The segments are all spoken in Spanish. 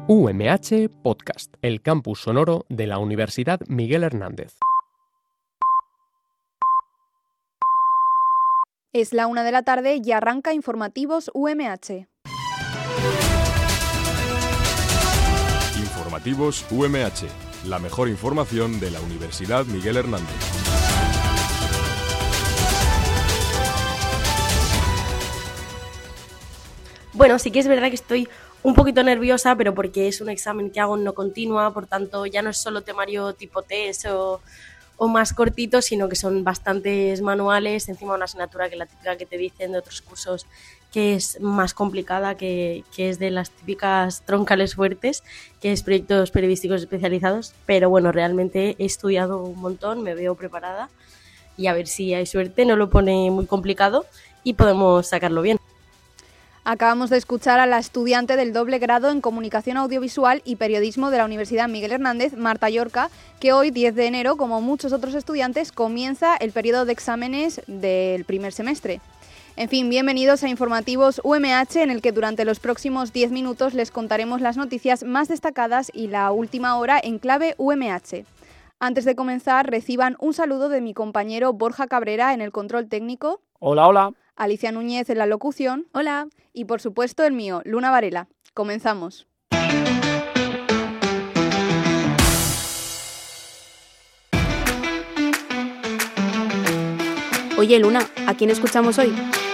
UMH Podcast, el campus sonoro de la Universidad Miguel Hernández. Es la 1 de la tarde y arranca Informativos UMH. Informativos UMH, la mejor información de la Universidad Miguel Hernández. Bueno, sí que es verdad que estoy un poquito nerviosa, pero porque es un examen que hago no continua, por tanto ya no es solo temario tipo test o más cortito, sino que son bastantes manuales, encima una asignatura que la típica que te dicen de otros cursos que es más complicada, que es de las típicas troncales fuertes, que es proyectos periodísticos especializados, pero bueno, realmente he estudiado un montón, me veo preparada y a ver si hay suerte, no lo pone muy complicado y podemos sacarlo bien. Acabamos de escuchar a la estudiante del doble grado en Comunicación Audiovisual y Periodismo de la Universidad Miguel Hernández, Marta Llorca, que hoy, 10 de enero, como muchos otros estudiantes, comienza el periodo de exámenes del primer semestre. En fin, bienvenidos a Informativos UMH, en el que durante los próximos 10 minutos les contaremos las noticias más destacadas y la última hora en clave UMH. Antes de comenzar, reciban un saludo de mi compañero Borja Cabrera en el control técnico. Hola, hola. Alicia Núñez en la locución. Hola. Y por supuesto el mío, Luna Varela. Comenzamos. Oye, Luna, ¿a quién escuchamos hoy?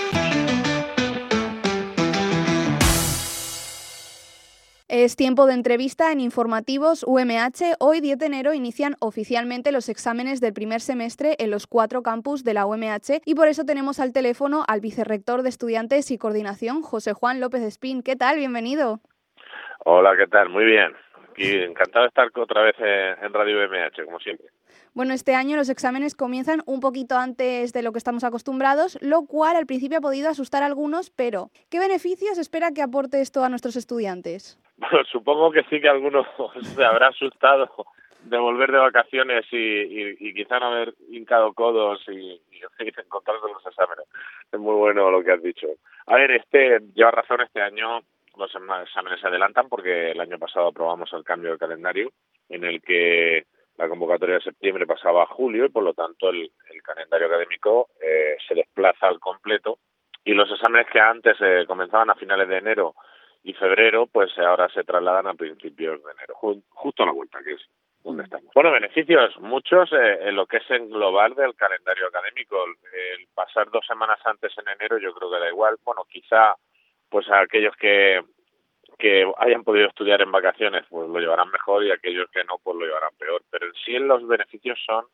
Es tiempo de entrevista en Informativos UMH. Hoy, 10 de enero, inician oficialmente los exámenes del primer semestre en los 4 campus de la UMH y por eso tenemos al teléfono al vicerrector de Estudiantes y Coordinación, José Juan López Espín. ¿Qué tal? Bienvenido. Hola, ¿qué tal? Muy bien. Y encantado de estar otra vez en Radio UMH, como siempre. Bueno, este año los exámenes comienzan un poquito antes de lo que estamos acostumbrados, lo cual al principio ha podido asustar a algunos, pero ¿qué beneficios espera que aporte esto a nuestros estudiantes? Bueno, supongo que sí que algunos se habrá asustado de volver de vacaciones y quizá no haber hincado codos y encontrarse los exámenes. Es muy bueno lo que has dicho. A ver, lleva razón, este año los exámenes se adelantan porque el año pasado aprobamos el cambio de calendario en el que la convocatoria de septiembre pasaba a julio y por lo tanto el calendario académico se desplaza al completo y los exámenes que antes comenzaban a finales de enero y febrero, pues ahora se trasladan a principios de enero, justo a la vuelta, que es donde estamos. Bueno, beneficios muchos en lo que es englobar del calendario académico. El pasar 2 semanas antes en enero yo creo que da igual. Bueno, quizá pues a aquellos que hayan podido estudiar en vacaciones pues lo llevarán mejor y aquellos que no pues lo llevarán peor. Pero en sí los beneficios son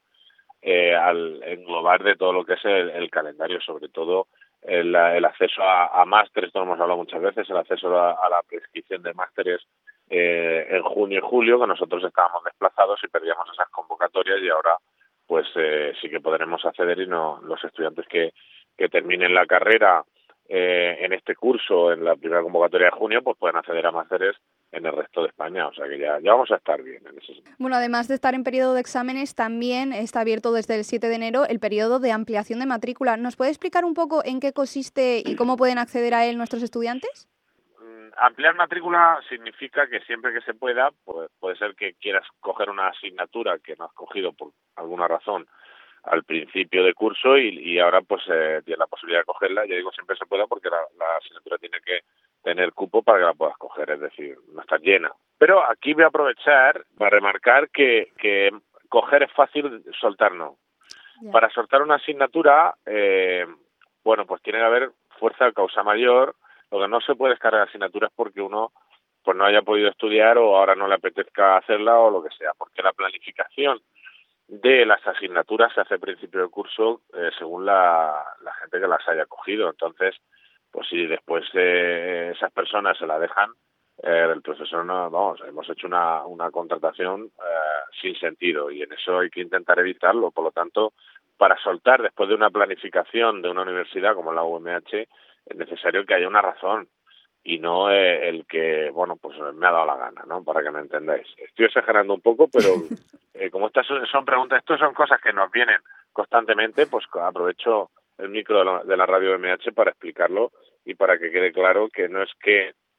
al englobar de todo lo que es el calendario, sobre todo el acceso a másteres, esto lo hemos hablado muchas veces, el acceso a la prescripción de másteres en junio y julio, que nosotros estábamos desplazados y perdíamos esas convocatorias y ahora pues sí que podremos acceder y los estudiantes que terminen la carrera en este curso, en la primera convocatoria de junio, pues pueden acceder a másteres en el resto de España, o sea que ya vamos a estar bien en ese sentido. Bueno, además de estar en periodo de exámenes, también está abierto desde el 7 de enero el periodo de ampliación de matrícula. ¿Nos puede explicar un poco en qué consiste y cómo pueden acceder a él nuestros estudiantes? Ampliar matrícula significa que siempre que se pueda, pues puede ser que quieras coger una asignatura que no has cogido por alguna razón al principio de curso y ahora pues tienes la posibilidad de cogerla. Yo digo siempre se pueda porque la asignatura tiene que tener cupo para que la puedas coger, es decir, no está llena. Pero aquí voy a aprovechar para remarcar que coger es fácil, soltar no. Yeah. Para soltar una asignatura, bueno, pues tiene que haber fuerza de causa mayor. Lo que no se puede descargar asignaturas porque uno pues no haya podido estudiar o ahora no le apetezca hacerla o lo que sea, porque la planificación de las asignaturas se hace al principio del curso según la gente que las haya cogido. Entonces, pues si después esas personas se la dejan, el profesor no, vamos, hemos hecho una contratación sin sentido y en eso hay que intentar evitarlo. Por lo tanto, para soltar después de una planificación de una universidad como la UMH, es necesario que haya una razón y no el que, bueno, pues me ha dado la gana, ¿no? Para que me entendáis. Estoy exagerando un poco, pero como estas son preguntas, estas son cosas que nos vienen constantemente, pues aprovecho el micro de la radio MH para explicarlo y para que quede claro que no es que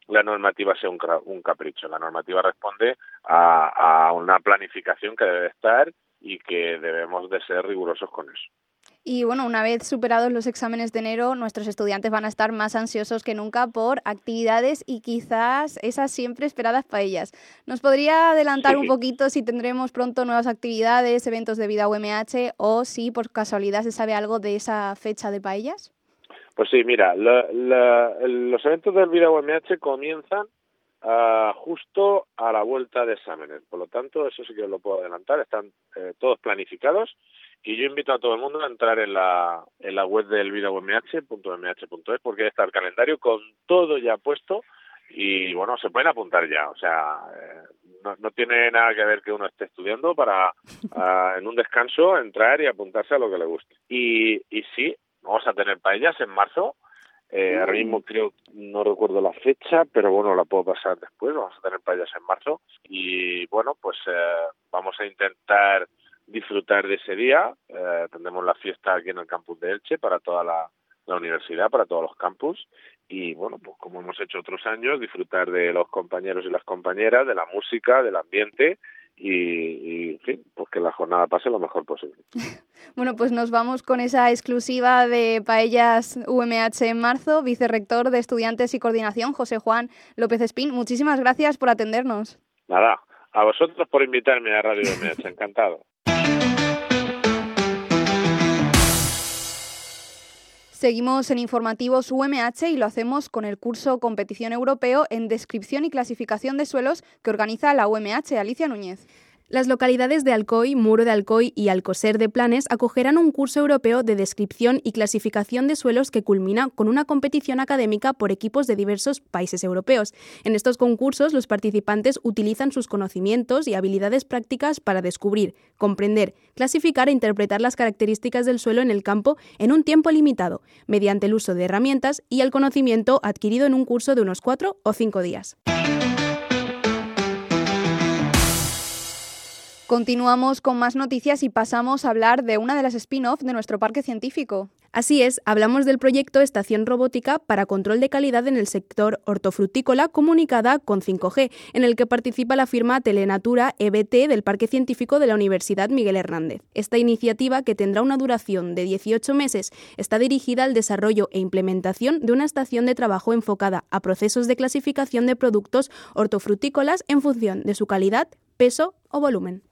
la normativa sea un capricho. La normativa responde a una planificación que debe estar y que debemos de ser rigurosos con eso. Y bueno, una vez superados los exámenes de enero, nuestros estudiantes van a estar más ansiosos que nunca por actividades y quizás esas siempre esperadas paellas. ¿Nos podría adelantar un poquito si tendremos pronto nuevas actividades, eventos de Vida UMH o si por casualidad se sabe algo de esa fecha de paellas? Pues sí, mira, los eventos del Vida UMH comienzan justo a la vuelta de exámenes. Por lo tanto, eso sí que os lo puedo adelantar, están todos planificados. Y yo invito a todo el mundo a entrar en la web del vidaumh.umh.es porque ahí está el calendario con todo ya puesto y, bueno, se pueden apuntar ya. O sea, no tiene nada que ver que uno esté estudiando para en un descanso entrar y apuntarse a lo que le guste. Y sí, vamos a tener paellas en marzo. Ahora mismo no recuerdo la fecha, pero bueno, la puedo pasar después. Vamos a tener paellas en marzo. Y, bueno, pues vamos a intentar disfrutar de ese día. Tendremos la fiesta aquí en el campus de Elche para toda la universidad, para todos los campus y bueno, pues como hemos hecho otros años, disfrutar de los compañeros y las compañeras, de la música, del ambiente y en fin, pues que la jornada pase lo mejor posible. Bueno, pues nos vamos con esa exclusiva de Paellas UMH en marzo. Vicerrector de Estudiantes y Coordinación, José Juan López Espín, muchísimas gracias por atendernos. Nada, a vosotros por invitarme a Radio UMH, encantado. Seguimos en Informativos UMH y lo hacemos con el curso Competición Europeo en Descripción y Clasificación de Suelos que organiza la UMH. Alicia Núñez. Las localidades de Alcoy, Muro de Alcoy y Alcoser de Planes acogerán un curso europeo de descripción y clasificación de suelos que culmina con una competición académica por equipos de diversos países europeos. En estos concursos, los participantes utilizan sus conocimientos y habilidades prácticas para descubrir, comprender, clasificar e interpretar las características del suelo en el campo en un tiempo limitado, mediante el uso de herramientas y el conocimiento adquirido en un curso de unos 4 o 5 días. Continuamos con más noticias y pasamos a hablar de una de las spin-off de nuestro parque científico. Así es, hablamos del proyecto Estación Robótica para control de calidad en el sector hortofrutícola comunicada con 5G, en el que participa la firma Telenatura EBT del Parque Científico de la Universidad Miguel Hernández. Esta iniciativa, que tendrá una duración de 18 meses, está dirigida al desarrollo e implementación de una estación de trabajo enfocada a procesos de clasificación de productos hortofrutícolas en función de su calidad, peso o volumen.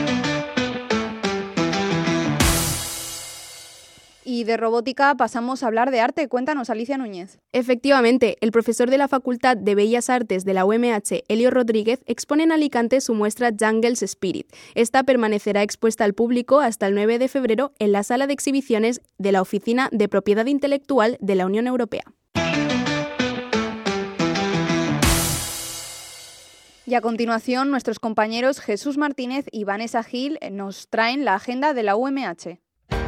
Y de robótica pasamos a hablar de arte. Cuéntanos, Alicia Núñez. Efectivamente, el profesor de la Facultad de Bellas Artes de la UMH, Elio Rodríguez, expone en Alicante su muestra Jungle's Spirit. Esta permanecerá expuesta al público hasta el 9 de febrero en la sala de exhibiciones de la Oficina de Propiedad Intelectual de la Unión Europea. Y a continuación, nuestros compañeros Jesús Martínez y Vanessa Gil nos traen la agenda de la UMH.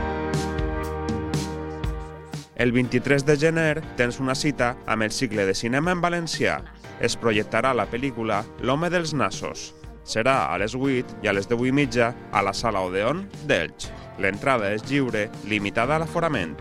El 23 de gener tens una cita amb el cicle de cinema en valencià. Es projectarà la pel·lícula L'home dels nassos. Serà a les 8 i a les 10:30 a la Sala Odeon d'Elx. L'entrada és lliure, limitada a l'aforament.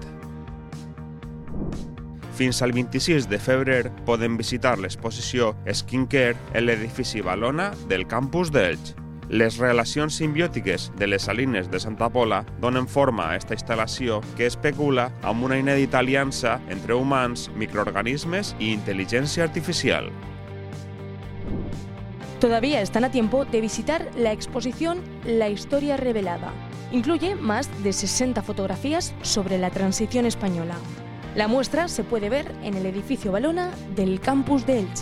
Fins al 26 de febrer poden visitar l'exposició Skincare en l'edifici Balona del campus d'Elx. Les relacions simbiòtiques de les salines de Santa Pola donen forma a esta instal·lació que especula amb una inèdita aliança entre humans, microorganismes y inteligencia artificial. Todavía están a tiempo de visitar la exposición La Historia Revelada. Incluye más de 60 fotografías sobre la transición española. La muestra se puede ver en el edificio Balona del campus de Elche.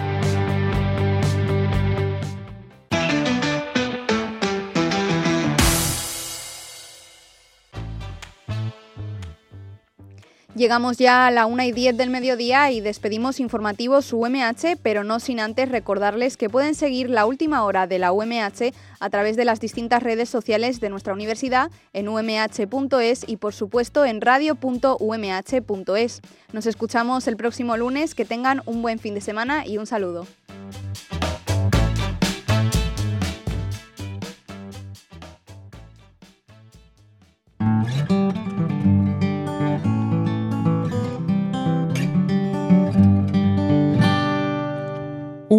Llegamos ya a la 1:10 del mediodía y despedimos Informativos UMH, pero no sin antes recordarles que pueden seguir la última hora de la UMH a través de las distintas redes sociales de nuestra universidad en umh.es y por supuesto en radio.umh.es. Nos escuchamos el próximo lunes, que tengan un buen fin de semana y un saludo.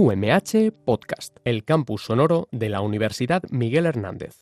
UMH Podcast, el campus sonoro de la Universidad Miguel Hernández.